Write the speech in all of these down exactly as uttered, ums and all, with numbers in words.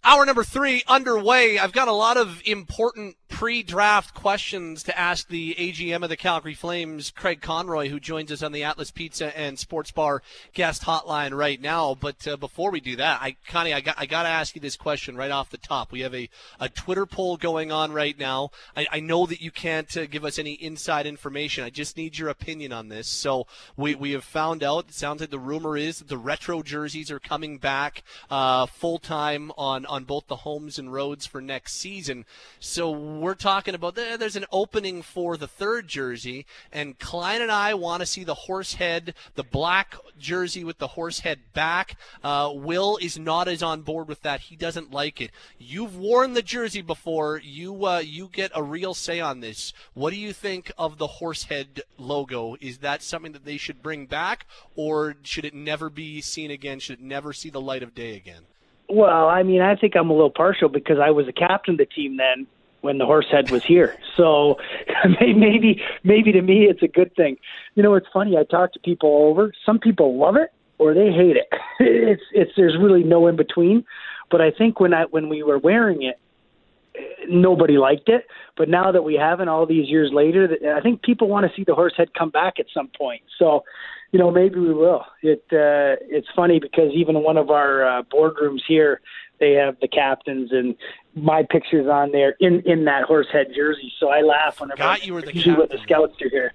Hour number three underway. I've got a lot of important pre-draft questions to ask the A G M of the Calgary Flames, Craig Conroy, who joins us on the Atlas Pizza and Sports Bar guest hotline right now. But uh, before we do that, I, Connie, I got I got to ask you this question right off the top. We have a, a Twitter poll going on right now. I, I know that you can't uh, give us any inside information. I just need your opinion on this. So we, we have found out, it sounds like the rumor is that the retro jerseys are coming back uh, full-time on, on both the homes and roads for next season. So we're talking about there's an opening for the third jersey, and Klein and I want to see the horse head, the black jersey with the horse head back. Uh, Will is not as on board with that. He doesn't like it. You've worn the jersey before. You uh, you get a real say on this. What do you think of the horse head logo? Is that something that they should bring back, or should it never be seen again? Should it never see the light of day again? Well, I mean, I think I'm a little partial because I was a captain of the team then when the horse head was here. So maybe maybe to me it's a good thing. You know, it's funny. I talk to people all over. Some people love it or they hate it. It's it's there's really no in between. But I think when I when we were wearing it, nobody liked it. But now that we haven't, all these years later, I think people want to see the horse head come back at some point. So, you know, maybe we will. It uh, it's funny because even in one of our uh, boardrooms here, they have the captains and my pictures on there in, in that horse head jersey. So I laugh whenever I you were the see what the scouts are here.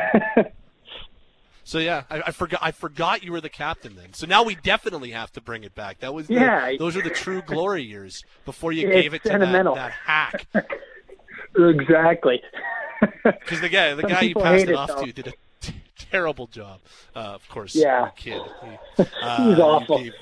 So yeah, I, I forgot. I forgot you were the captain then. So now we definitely have to bring it back. That was the, yeah. Those are the true glory years before you it's gave it to that, that hack. Exactly. Because the guy, the Some guy you people passed hate it it, off though. to did a t- terrible job. Uh, of course, Yeah. kid. He, uh, He was awful. Gave,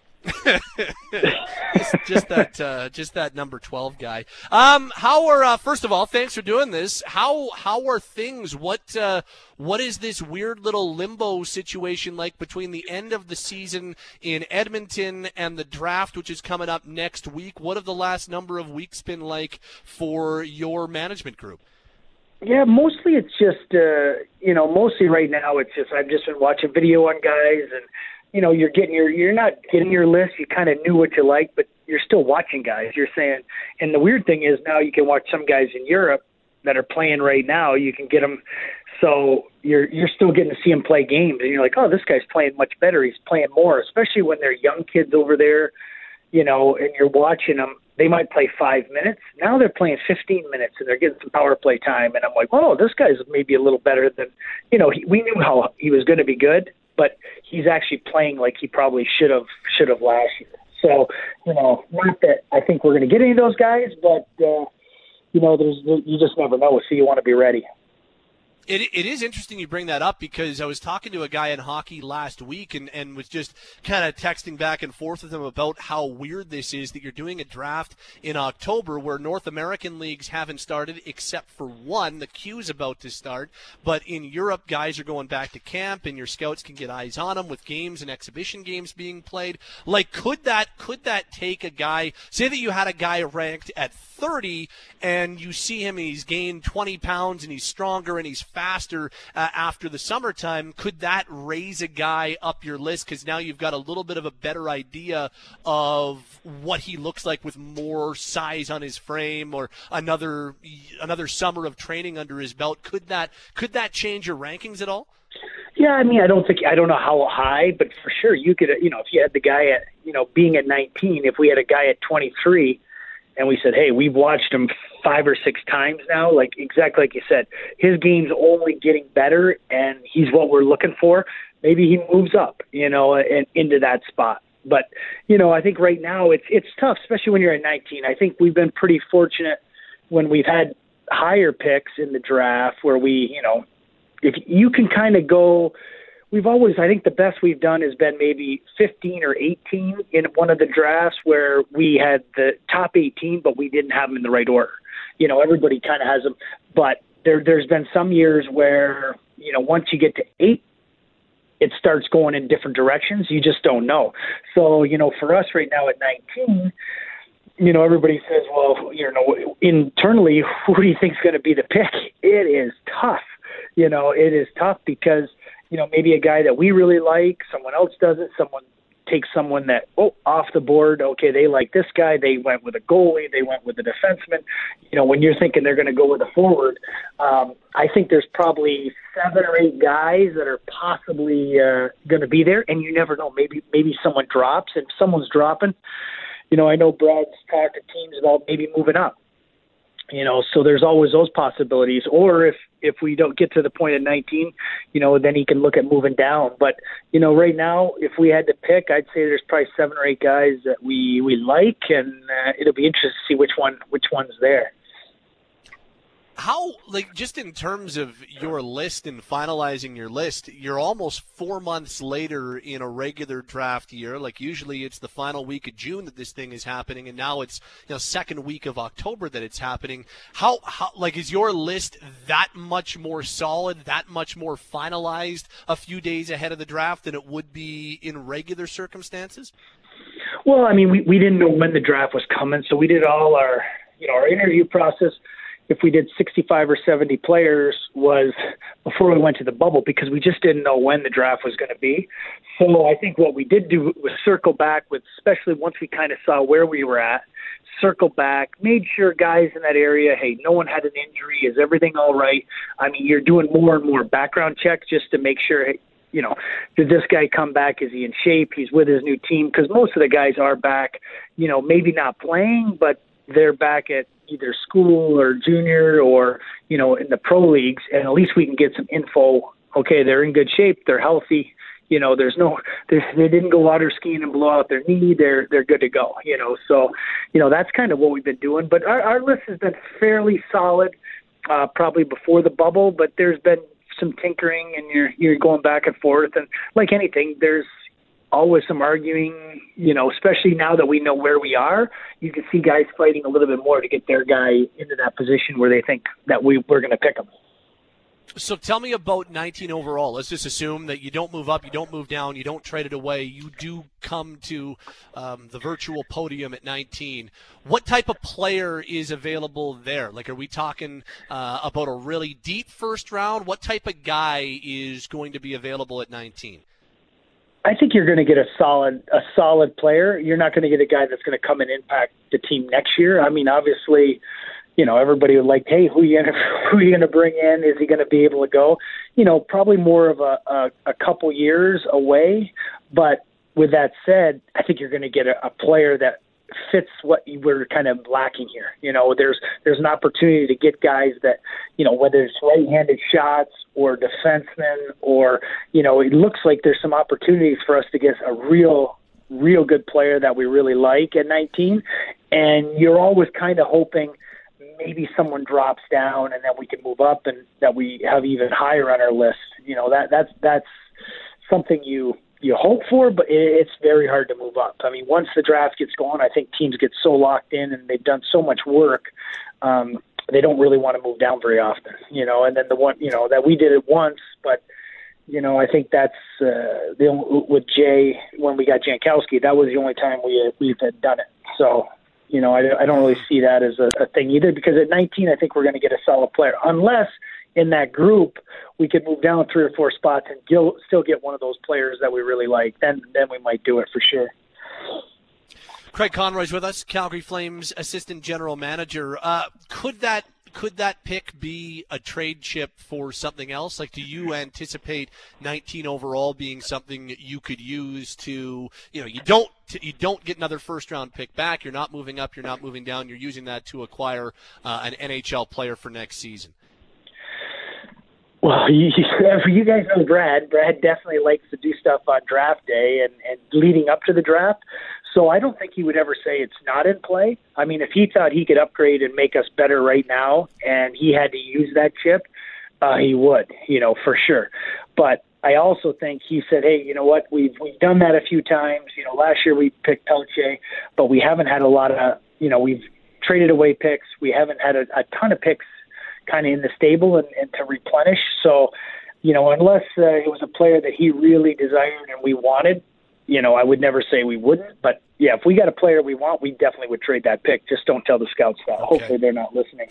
just, just that, uh, just that number twelve guy. Um, how are uh, first of all, thanks for doing this. How how are things? What uh, what is this weird little limbo situation like between the end of the season in Edmonton and the draft, which is coming up next week? What have the last number of weeks been like for your management group? Yeah, mostly it's just uh, you know, mostly right now it's just I've just been watching video on guys and. You know, you're getting your, you're not getting your list. You kind of knew what you liked, but you're still watching guys. You're saying, and the weird thing is now you can watch some guys in Europe that are playing right now. You can get them, so you're you're still getting to see them play games, and you're like, oh, this guy's playing much better. He's playing more, especially when they're young kids over there. You know, and you're watching them. They might play five minutes. Now they're playing fifteen minutes, and they're getting some power play time. And I'm like, oh, this guy's maybe a little better than, you know, he, we knew how he was going to be good. But he's actually playing like he probably should have should have last year. So, you know, not that I think we're going to get any of those guys, but, uh, you know, there's you just never know, so you want to be ready. It it is interesting you bring that up because I was talking to a guy in hockey last week and, and was just kind of texting back and forth with him about how weird this is that you're doing a draft in October where North American leagues haven't started except for one. The Q's about to start. But in Europe, guys are going back to camp and your scouts can get eyes on them with games and exhibition games being played. Like, could that could that take a guy, say that you had a guy ranked at thirty and you see him and he's gained twenty pounds and he's stronger and he's faster uh, after the summertime, could that raise a guy up your list because now you've got a little bit of a better idea of what he looks like with more size on his frame or another another summer of training under his belt? Could that could that change your rankings at all? Yeah, I mean, I don't think I don't know how high, but for sure you could, you know, if you had the guy at, you know, being at nineteen, if we had a guy at twenty-three and we said, hey, we've watched him five or six times now, like exactly like you said, his game's only getting better and he's what we're looking for, maybe he moves up, you know, and into that spot. But, you know, I think right now it's it's tough, especially when you're at nineteen. I think we've been pretty fortunate when we've had higher picks in the draft where we, you know, if you can kind of go, we've always, I think the best we've done has been maybe fifteen or eighteen in one of the drafts where we had the top eighteen, but we didn't have them in the right order. You know, everybody kind of has them, but there, there's been some years where, you know, once you get to eight, it starts going in different directions. You just don't know. So, you know, for us right now at nineteen, you know, everybody says, well, you know, internally, who do you think is going to be the pick? It is tough. You know, it is tough because, you know, maybe a guy that we really like, someone else doesn't, someone take someone that, oh, off the board, okay, they like this guy, they went with a goalie, they went with a defenseman. You know, when you're thinking they're going to go with a forward, um, I think there's probably seven or eight guys that are possibly uh, going to be there, and you never know. Maybe maybe someone drops, and if someone's dropping, you know, I know Brad's talked to teams about maybe moving up. You know, so there's always those possibilities. Or if, if we don't get to the point at nineteen, you know, then he can look at moving down. But, you know, right now, if we had to pick, I'd say there's probably seven or eight guys that we, we like, and uh, it'll be interesting to see which one which one's there. How, like, just in terms of your list and finalizing your list, you're almost four months later in a regular draft year. Like, usually it's the final week of June that this thing is happening, and now it's, you know, second week of October that it's happening. How, how, like, is your list that much more solid, that much more finalized a few days ahead of the draft than it would be in regular circumstances? Well, I mean, we, we didn't know when the draft was coming, so we did all our, you know, our interview process. If we did sixty-five or seventy players was before we went to the bubble, because we just didn't know when the draft was going to be. So I think what we did do was circle back with, especially once we kind of saw where we were at, circle back, made sure guys in that area, hey, no one had an injury. Is everything all right? I mean, you're doing more and more background checks just to make sure, hey, you know, did this guy come back? Is he in shape? He's with his new team. Because most of the guys are back, you know, maybe not playing, but they're back at either school or junior or, you know, in the pro leagues, and at least we can get some info. Okay, they're in good shape, they're healthy, you know, there's no, there's, they didn't go water skiing and blow out their knee, they're, they're good to go, you know, so, you know, that's kind of what we've been doing, but our, our list has been fairly solid, uh, probably before the bubble, but there's been some tinkering, and you're, you're going back and forth, and like anything, there's always some arguing, you know, especially now that we know where we are. You can see guys fighting a little bit more to get their guy into that position where they think that we, we're going to pick him. So tell me about nineteen overall. Let's just assume that you don't move up, you don't move down, you don't trade it away. You do come to um, the virtual podium at nineteen. What type of player is available there? Like, are we talking uh, about a really deep first round? What type of guy is going to be available at nineteen? I think you're going to get a solid, a solid player. You're not going to get a guy that's going to come and impact the team next year. I mean, obviously, you know, everybody would like, hey, who are you going to, who are you going to bring in? Is he going to be able to go? You know, probably more of a, a, a couple years away. But with that said, I think you're going to get a, a player that fits what we're kind of lacking here. You know, there's there's an opportunity to get guys that, you know, whether it's right-handed shots or defensemen, or, you know, it looks like there's some opportunities for us to get a real, real good player that we really like at nineteen. And you're always kind of hoping maybe someone drops down and then we can move up and that we have even higher on our list. You know, that that's that's something you you hope for, but it's very hard to move up. I mean, once the draft gets going, I think teams get so locked in and they've done so much work, um, they don't really want to move down very often, you know, and then the one, you know, that we did it once, but, you know, I think that's uh, the, with Jay, when we got Jankowski, that was the only time we, we've had done it. So, you know, I, I don't really see that as a, a thing either, because at nineteen, I think we're going to get a solid player, unless in that group we could move down three or four spots and still still get one of those players that we really like. Then, then we might do it for sure. Craig Conroy's with us, Calgary Flames assistant general manager. Uh, could that could that pick be a trade chip for something else? Like, do you anticipate nineteen overall being something you could use to, you know, you don't you don't get another first round pick back. You're not moving up. You're not moving down. You're using that to acquire uh, an N H L player for next season. Well, you, you guys know Brad. Brad definitely likes to do stuff on draft day and, and leading up to the draft. So I don't think he would ever say it's not in play. I mean, if he thought he could upgrade and make us better right now and he had to use that chip, uh, he would, you know, for sure. But I also think he said, hey, you know what, we've, we've done that a few times. You know, last year we picked Pelche, but we haven't had a lot of, you know, we've traded away picks. We haven't had a, a ton of picks kind of in the stable and, and to replenish. So, you know, unless uh, it was a player that he really desired and we wanted, you know, I would never say we wouldn't. But, yeah, if we got a player we want, we definitely would trade that pick. Just don't tell the scouts that. Okay. Hopefully they're not listening.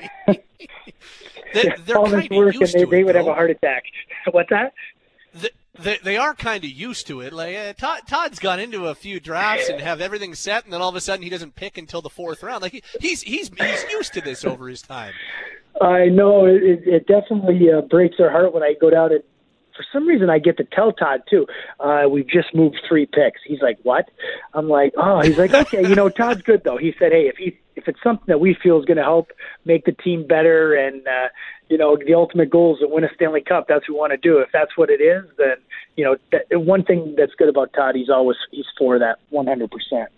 they, they're all this work and they, they would have a heart attack. What's that? The, They, they are kind of used to it. Like uh, Todd, Todd's gone into a few drafts and have everything set, and then all of a sudden he doesn't pick until the fourth round. Like he, he's he's he's used to this over his time. I know it, it definitely uh, breaks our heart when I go down and for some reason I get to tell Todd too. Uh, we've just moved three picks. He's like, "What?" I'm like, "Oh." He's like, "Okay, you know, Todd's good though." He said, "Hey, if he if it's something that we feel is going to help make the team better and uh, you know, the ultimate goal is to win a Stanley Cup. That's what we want to do. If that's what it is, then you know, that, one thing that's good about Todd, he's always he's for that one hundred percent."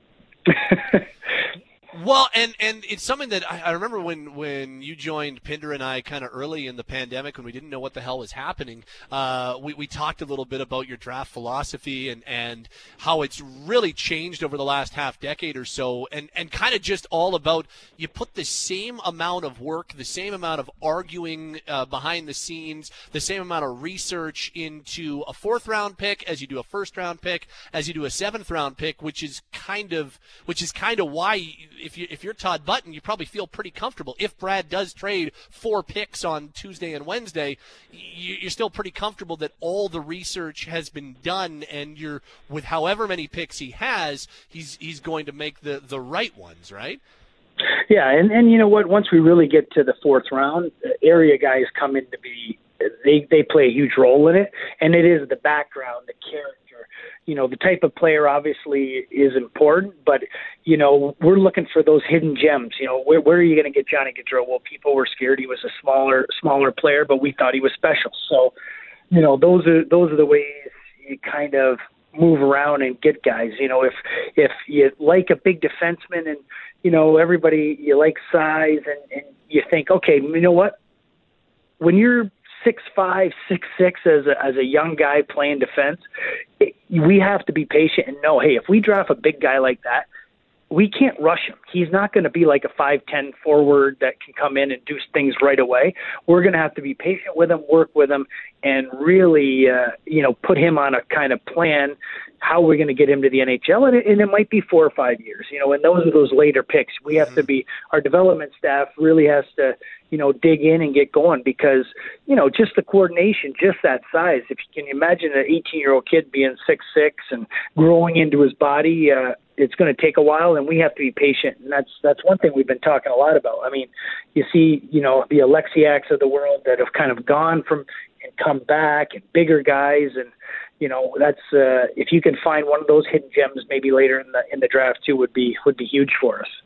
Well, and, and it's something that I, I remember when, when you joined Pinder and I kind of early in the pandemic when we didn't know what the hell was happening. Uh, we, we talked a little bit about your draft philosophy and, and how it's really changed over the last half decade or so, and, and kind of just all about you put the same amount of work, the same amount of arguing uh, behind the scenes, the same amount of research into a fourth round pick as you do a first round pick, as you do a seventh round pick, which is kind of which is kind of why. You, If, you, if you're Todd Button, you probably feel pretty comfortable. If Brad does trade four picks on Tuesday and Wednesday, you're still pretty comfortable that all the research has been done, and you're with however many picks he has, he's he's going to make the, the right ones, right? Yeah, and, and you know what? Once we really get to the fourth round, area guys come in to be they they play a huge role in it, and it is the background, the character. You know, the type of player obviously is important, but, you know, we're looking for those hidden gems. You know, where, where are you going to get Johnny Gaudreau? Well, people were scared he was a smaller smaller player, but we thought he was special. So, you know, those are those are the ways you kind of move around and get guys. You know, if if you like a big defenseman and, you know, everybody, you like size and, and you think, okay, you know what? When you're six five, six six as a as a young guy playing defense, it, we have to be patient and know, hey, if we draft a big guy like that, we can't rush him. He's not going to be like a five ten forward that can come in and do things right away. We're going to have to be patient with him, work with him, and really, uh, you know, put him on a kind of plan how we're going to get him to the N H L, and it, and it might be four or five years, you know, and those are those later picks. We have to be, our development staff really has to, you know, dig in and get going because, you know, just the coordination, just that size. If you can imagine an eighteen-year-old kid being six six and growing into his body, uh, it's going to take a while, and we have to be patient. And that's that's one thing we've been talking a lot about. I mean, you see, you know, the Alexiaks of the world that have kind of gone from and come back, and bigger guys, and you know, that's uh, if you can find one of those hidden gems, maybe later in the in the draft too, would be would be huge for us.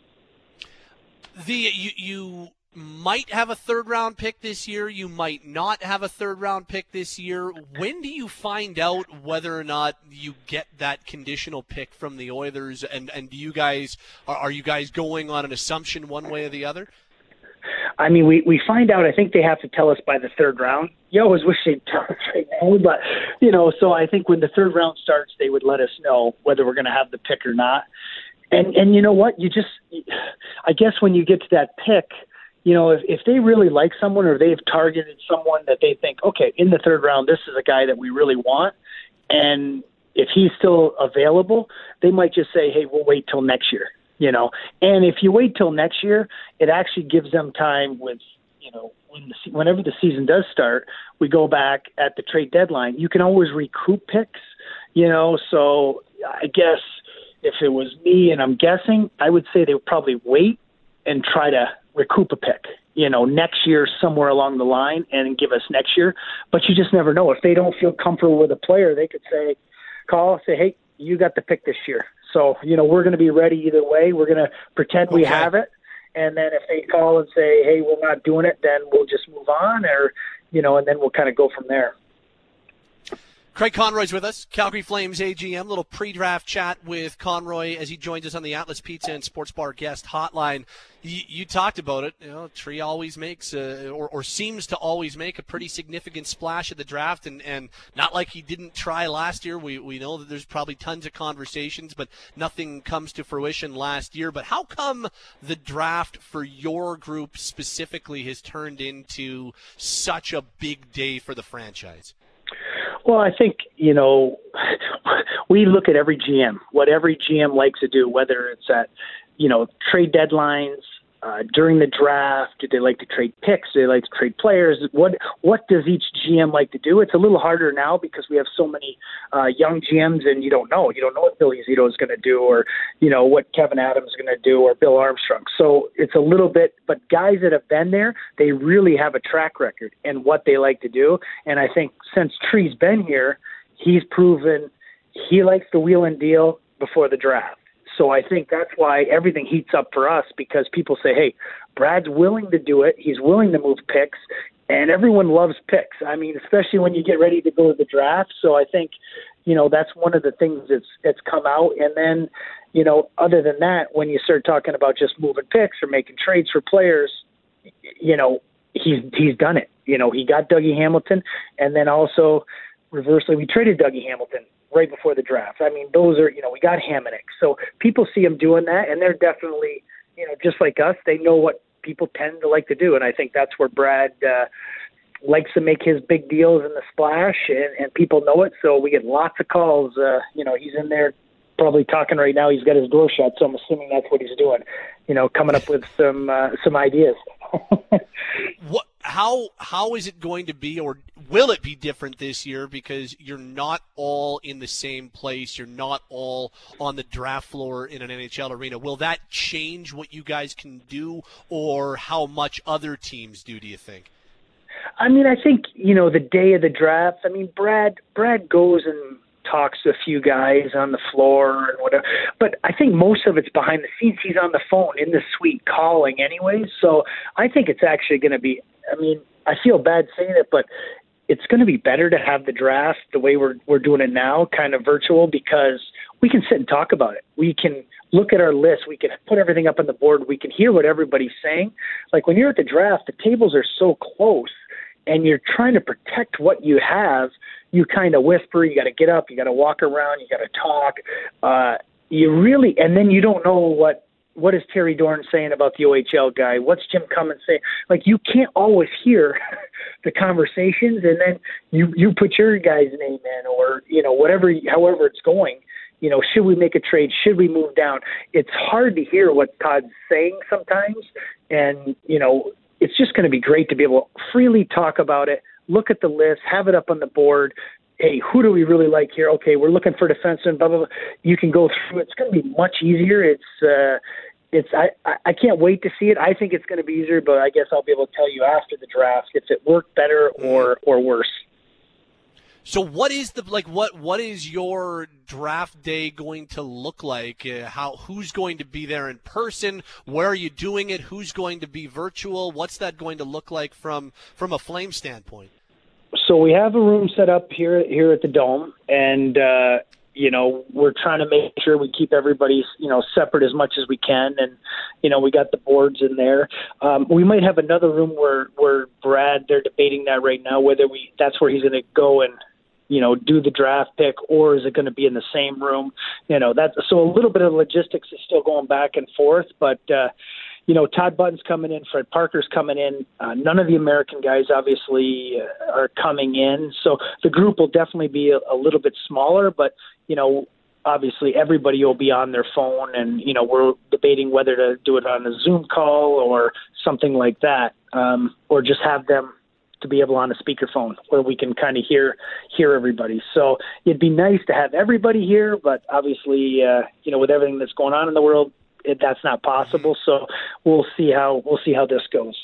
The you. you... might have a third round pick this year. You might not have a third round pick this year. When do you find out whether or not you get that conditional pick from the Oilers? And, and do you guys are, are you guys going on an assumption one way or the other? I mean, we, we find out, I think they have to tell us by the third round. You always wish they'd tell us right now, but, you know, so I think when the third round starts, they would let us know whether we're going to have the pick or not. And, and you know what? You just, I guess when you get to that pick, you know, if, if they really like someone or they've targeted someone that they think, okay, in the third round, this is a guy that we really want, and if he's still available, they might just say, hey, we'll wait till next year, you know. And if you wait till next year, it actually gives them time with, you know, when the, whenever the season does start, we go back at the trade deadline. You can always recoup picks, you know, so I guess if it was me and I'm guessing, I would say they would probably wait and try to recoup a pick, you know, next year somewhere along the line and give us next year. But you just never know. If they don't feel comfortable with a player, they could say, call, say, hey, you got the pick this year. So, you know, we're going to be ready either way. We're going to pretend we okay. have it. And then if they call and say, hey, we're not doing it, then we'll just move on or, you know, and then we'll kind of go from there. Craig Conroy's with us, Calgary Flames A G M. Little pre-draft chat with Conroy as he joins us on the Atlas Pizza and Sports Bar guest hotline. You, you talked about it. You know, Tree always makes, a, or, or seems to always make a pretty significant splash at the draft, and, and not like he didn't try last year. We we know that there's probably tons of conversations, but nothing comes to fruition last year. But how come the draft for your group specifically has turned into such a big day for the franchise? Well, I think, you know, we look at every G M, what every G M likes to do, whether it's at, you know, trade deadlines, uh, during the draft? Do they like to trade picks? Do they like to trade players? What what does each G M like to do? It's a little harder now because we have so many uh, young G Ms, and you don't know. You don't know what Billy Zito is going to do, or you know what Kevin Adams is going to do, or Bill Armstrong. So it's a little bit. But guys that have been there, they really have a track record and what they like to do. And I think since Tree's been here, he's proven he likes the wheel and deal before the draft. So I think that's why everything heats up for us, because people say, hey, Brad's willing to do it. He's willing to move picks, and everyone loves picks. I mean, especially when you get ready to go to the draft. So I think, you know, that's one of the things that's, that's come out. And then, you know, other than that, when you start talking about just moving picks or making trades for players, you know, he's, he's done it. You know, he got Dougie Hamilton, and then also reversely, we traded Dougie Hamilton right before the draft. I mean, those are, you know, we got Hamonic. So people see him doing that, and they're definitely, you know, just like us, they know what people tend to like to do. And I think that's where Brad uh, likes to make his big deals in the splash, and, and people know it. So we get lots of calls. Uh, you know, he's in there probably talking right now. He's got his door shut, so I'm assuming that's what he's doing, you know, coming up with some uh, some ideas. What? How how is it going to be, or will it be different this year? Because you're not all in the same place. You're not all on the draft floor in an N H L arena. Will that change what you guys can do, or how much other teams do, do you think? I mean, I think, you know, the day of the draft, I mean, Brad Brad goes and talks to a few guys on the floor and whatever, but I think most of it's behind the scenes. He's on the phone in the suite calling anyway, so I think it's actually going to be, I mean, I feel bad saying it, but it's going to be better to have the draft the way we're we're doing it now, kind of virtual, because we can sit and talk about it. We can look at our list. We can put everything up on the board. We can hear what everybody's saying. Like when you're at the draft, the tables are so close, and you're trying to protect what you have. You kind of whisper, you got to get up, you got to walk around, you got to talk. Uh, you really, and then you don't know what, what is Terry Dorn saying about the O H L guy? What's Jim Cummins saying? Like, you can't always hear the conversations, and then you, you put your guy's name in, or, you know, whatever, however it's going. You know, should we make a trade? Should we move down? It's hard to hear what Todd's saying sometimes, and, you know, it's just going to be great to be able to freely talk about it, look at the list, have it up on the board. Hey, who do we really like here? Okay, we're looking for defensemen, blah, blah, blah. You can go through it. It's going to be much easier. It's, uh, it's. I, I can't wait to see it. I think it's going to be easier, but I guess I'll be able to tell you after the draft if it worked better or, or worse. So what is the like what what is your draft day going to look like? Uh, how who's going to be there in person? Where are you doing it? Who's going to be virtual? What's that going to look like from from a Flame standpoint? So we have a room set up here here at the Dome, and uh, you know, we're trying to make sure we keep everybody, you know, separate as much as we can, and you know, we got the boards in there. Um, we might have another room where where Brad, they're debating that right now, whether we that's where he's going to go and, you know, do the draft pick, or is it going to be in the same room? You know, that's so a little bit of logistics is still going back and forth, but, uh, you know, Todd Button's coming in, Fred Parker's coming in. Uh, none of the American guys obviously uh, are coming in. So the group will definitely be a, a little bit smaller, but, you know, obviously everybody will be on their phone, and, you know, we're debating whether to do it on a Zoom call or something like that, um, or just have them to be able on a speakerphone where we can kind of hear hear everybody. So it'd be nice to have everybody here, but obviously, uh, you know, with everything that's going on in the world, it, that's not possible. So we'll see how we'll see how this goes.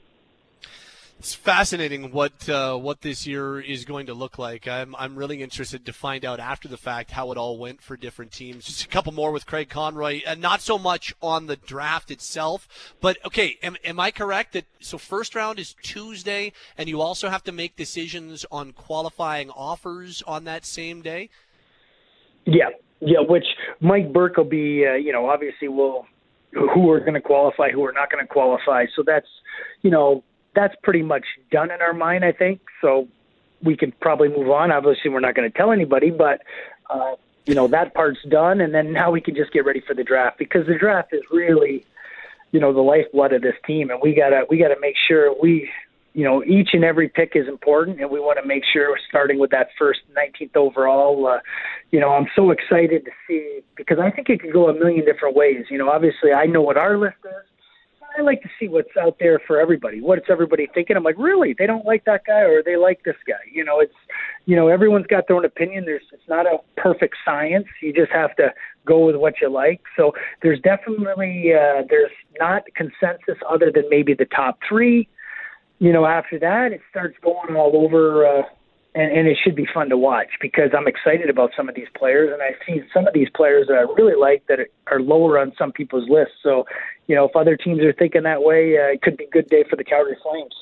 It's fascinating what uh, what this year is going to look like. I'm I'm really interested to find out after the fact how it all went for different teams. Just a couple more with Craig Conroy, and not so much on the draft itself. But okay, am am I correct that so first round is Tuesday, and you also have to make decisions on qualifying offers on that same day? Yeah, yeah. Which Mike Burke will be. Uh, you know, obviously we'll who are going to qualify, who are not going to qualify. So that's, you know, that's pretty much done in our mind, I think. So we can probably move on. Obviously, we're not going to tell anybody, but, uh, you know, that part's done. And then now we can just get ready for the draft, because the draft is really, you know, the lifeblood of this team. And we got to we got to make sure we, you know, each and every pick is important. And we want to make sure we're starting with that first nineteenth overall. Uh, you know, I'm so excited to see, because I think it could go a million different ways. You know, obviously I know what our list is. I like to see what's out there for everybody. What's everybody thinking? I'm like, really? They don't like that guy, or they like this guy? You know, it's, you know, everyone's got their own opinion. There's, it's not a perfect science. You just have to go with what you like. So there's definitely, uh, there's not consensus other than maybe the top three. You know, after that, it starts going all over, uh, and, and it should be fun to watch because I'm excited about some of these players, and I see some of these players that I really like that are lower on some people's lists. So, you know, if other teams are thinking that way, uh, it could be a good day for the Calgary Flames.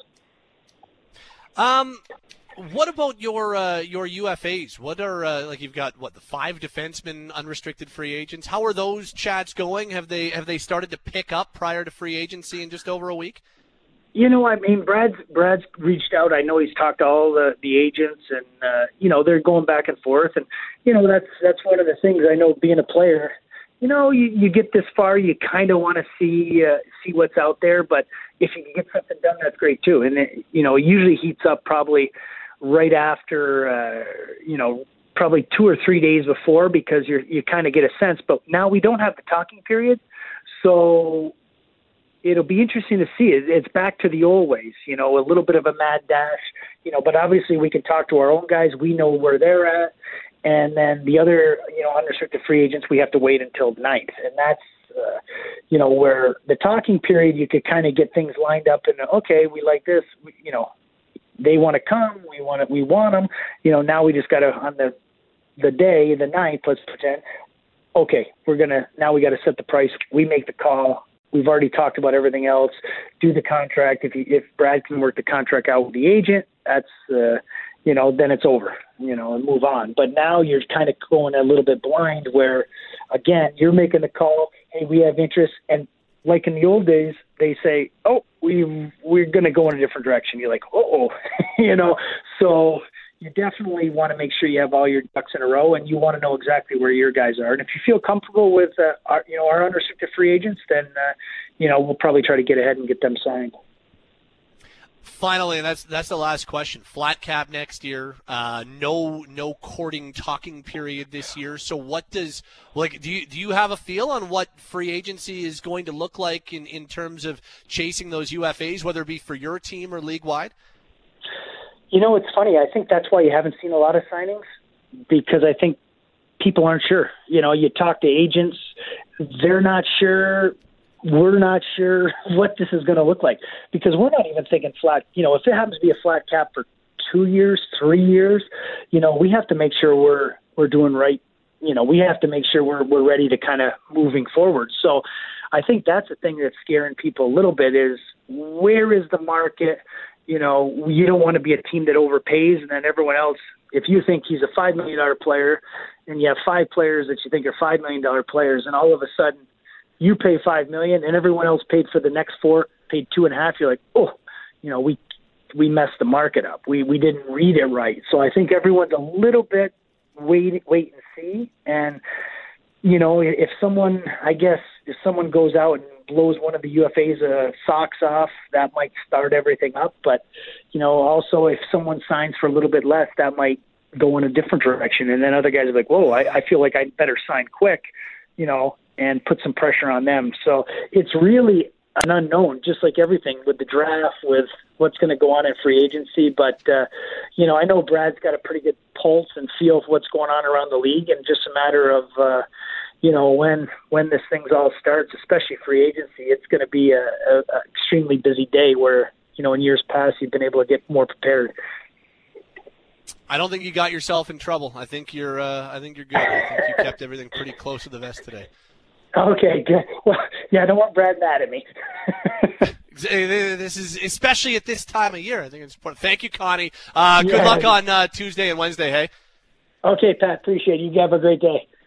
Um, what about your uh, your U F As? What are uh, like you've got what the five defensemen unrestricted free agents? How are those chats going? Have they have they started to pick up prior to free agency in just over a week? You know, I mean, Brad's Brad's reached out. I know he's talked to all the, the agents, and uh, you know, they're going back and forth. And you know, that's that's one of the things I know. Being a player, you know, you, you get this far, you kind of want to see uh, see what's out there. But if you can get something done, that's great too. And it, you know, it usually heats up probably right after, uh, you know, probably two or three days before because you you kind of get a sense. But now we don't have the talking period, so it'll be interesting to see. It's back to the old ways, you know, a little bit of a mad dash, you know, but obviously we can talk to our own guys. We know where they're at. And then the other, you know, unrestricted free agents, we have to wait until the ninth. And that's, uh, you know, where the talking period, you could kind of get things lined up and, okay, we like this, we, you know, they want to come, we want to, we want them, you know, now we just got to, on the, the day, the ninth, let's pretend, okay, we're going to, now we got to set the price. We make the call. We've already talked about everything else. Do the contract. If he, if Brad can work the contract out with the agent, that's, uh, you know, then it's over, you know, and move on. But now you're kind of going a little bit blind where, again, you're making the call, hey, we have interest. And like in the old days, they say, oh, we, we're going to go in a different direction. You're like, uh-oh, you know, so you definitely want to make sure you have all your ducks in a row, and you want to know exactly where your guys are. And if you feel comfortable with, uh, our, you know, our unrestricted free agents, then, uh, you know, we'll probably try to get ahead and get them signed. Finally, and that's that's the last question. Flat cap next year. Uh, no no courting talking period this year. So what does like do you do you have a feel on what free agency is going to look like in, in terms of chasing those U F As, whether it be for your team or league wide? You know, it's funny. I think that's why you haven't seen a lot of signings, because I think people aren't sure. You know, you talk to agents, they're not sure. We're not sure what this is going to look like, because we're not even thinking flat. You know, if it happens to be a flat cap for two years, three years, you know, we have to make sure we're we're doing right. You know, we have to make sure we're we're ready to kind of moving forward. So I think that's the thing that's scaring people a little bit is, where is the market? You know, you don't want to be a team that overpays, and then everyone else, if you think he's a five million dollars player and you have five players that you think are five million dollars players, and all of a sudden you pay five million dollars and everyone else paid for the next four, paid two and a half, you're like, oh, you know, we we messed the market up. We we didn't read it right. So I think everyone's a little bit wait, wait and see. And, you know, if someone, I guess, if someone goes out and blows one of the U F A's uh, socks off, that might start everything up. But, you know, also if someone signs for a little bit less, that might go in a different direction. And then other guys are like, whoa, I, I feel like I'd better sign quick, you know, and put some pressure on them. So it's really an unknown, just like everything with the draft, with what's going to go on in free agency. But, uh, you know, I know Brad's got a pretty good pulse and feel of what's going on around the league, and just a matter of, uh, you know, when when this thing's all starts, especially free agency, it's going to be a, a, a extremely busy day where, you know, in years past you've been able to get more prepared. I don't think you got yourself in trouble. I think you're uh, I think you're good. I think you kept everything pretty close to the vest today. Okay, good. Well, yeah, I don't want Brad mad at me. This is, especially at this time of year, I think it's important. Thank you, Connie. Uh, good yeah. luck on uh, Tuesday and Wednesday, hey? Okay, Pat, appreciate it. You have a great day.